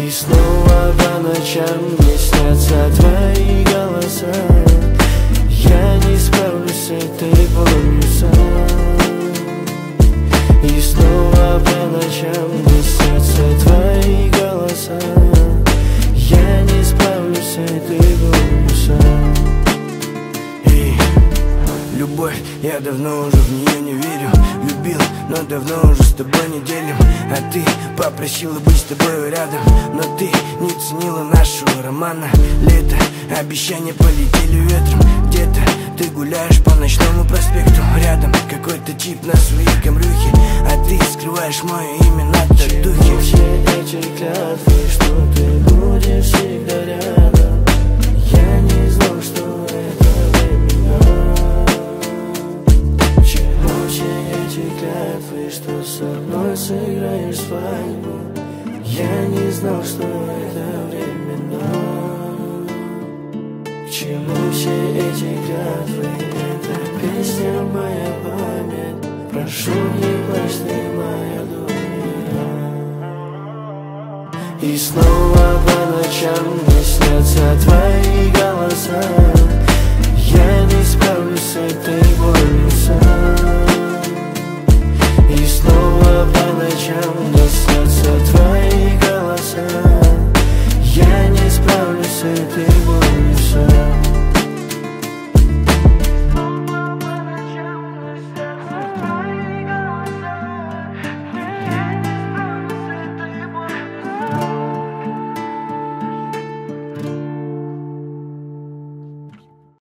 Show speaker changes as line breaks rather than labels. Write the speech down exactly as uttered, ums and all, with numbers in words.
И снова по ночам мне снятся твои голоса. Я не справлюсь с этой болью сам. И снова по ночам мне снятся твои голоса. Я не справлюсь с этой болью сам. Эй, любовь, я давно уже в нее не верю. Любил, но давно уже с тобой не делим. А ты попросила быть с тобой рядом, но ты не ценила нашего романа. Лето, обещания полетели ветром. Где-то ты гуляешь по ночному проспекту. Рядом какой-то тип на своей камрюхе, а ты скрываешь мое имя на татухе. Все эти клятвы, что ты будешь всегда рядом. Я не знал, что это временно. Чему все эти клятвы, что со мной сыграешь свадьбу. Я не знал, что это временно. К чему все эти клятвы? Это песня моя память. Прошу, не плачь ты, моя дуня. И снова по ночам мне снятся твои голоса.